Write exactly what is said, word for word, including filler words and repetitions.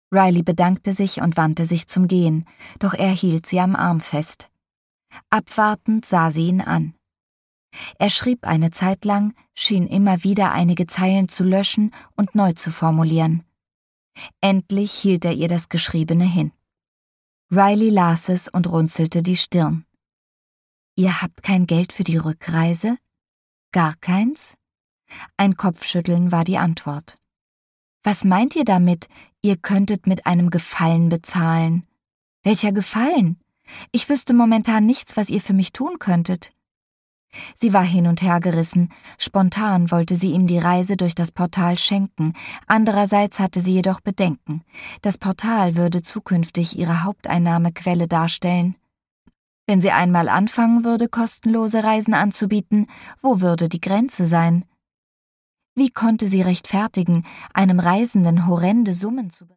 Riley bedankte sich und wandte sich zum Gehen, doch er hielt sie am Arm fest. Abwartend sah sie ihn an. Er schrieb eine Zeit lang, schien immer wieder einige Zeilen zu löschen und neu zu formulieren. Endlich hielt er ihr das Geschriebene hin. Riley las es und runzelte die Stirn. »Ihr habt kein Geld für die Rückreise? Gar keins?« Ein Kopfschütteln war die Antwort. »Was meint ihr damit, ihr könntet mit einem Gefallen bezahlen? Welcher Gefallen? Ich wüsste momentan nichts, was ihr für mich tun könntet.« Sie war hin und her gerissen. Spontan wollte sie ihm die Reise durch das Portal schenken. Andererseits hatte sie jedoch Bedenken. Das Portal würde zukünftig ihre Haupteinnahmequelle darstellen. Wenn sie einmal anfangen würde, kostenlose Reisen anzubieten, wo würde die Grenze sein? Wie konnte sie rechtfertigen, einem Reisenden horrende Summen zu